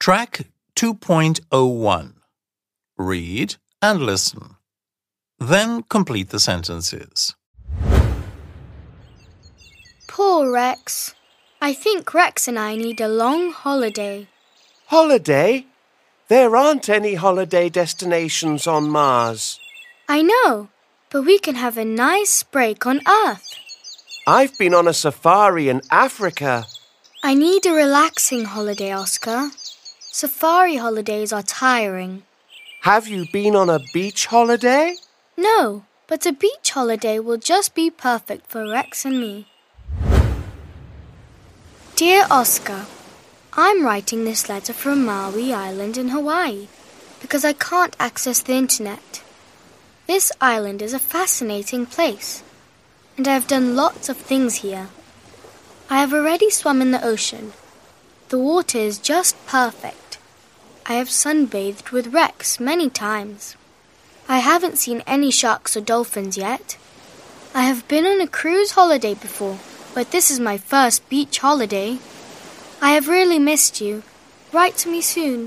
Track 2.01. Read and listen. Then complete the sentences. Poor Rex. I think Rex and I need a long holiday. Holiday? There aren't any holiday destinations on Mars. I know, but we can have a nice break on Earth. I've been on a safari in Africa. I need a relaxing holiday, Oscar. Safari holidays are tiring. Have you been on a beach holiday? No, but a beach holiday will just be perfect for Rex and me. Dear Oscar, I'm writing this letter from Maui Island in Hawaii because I can't access the internet. This island is a fascinating place, and I have done lots of things here. I have already swum in the ocean. The water is just perfect. I have sunbathed with Rex many times. I haven't seen any sharks or dolphins yet. I have been on a cruise holiday before, but this is my first beach holiday. I have really missed you. Write to me soon.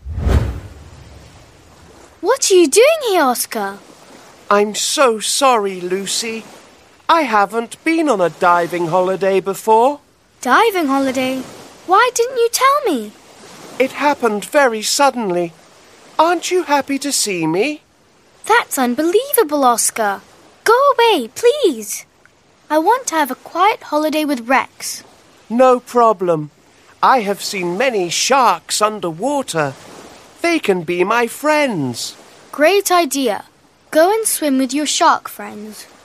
What are you doing here, Oscar? I'm so sorry, Lucy. I haven't been on a diving holiday before. Diving holiday? Why didn't you tell me? It happened very suddenly. Aren't you happy to see me? That's unbelievable, Oscar. Go away, please. I want to have a quiet holiday with Rex. No problem. I have seen many sharks underwater. They can be my friends. Great idea. Go and swim with your shark friends.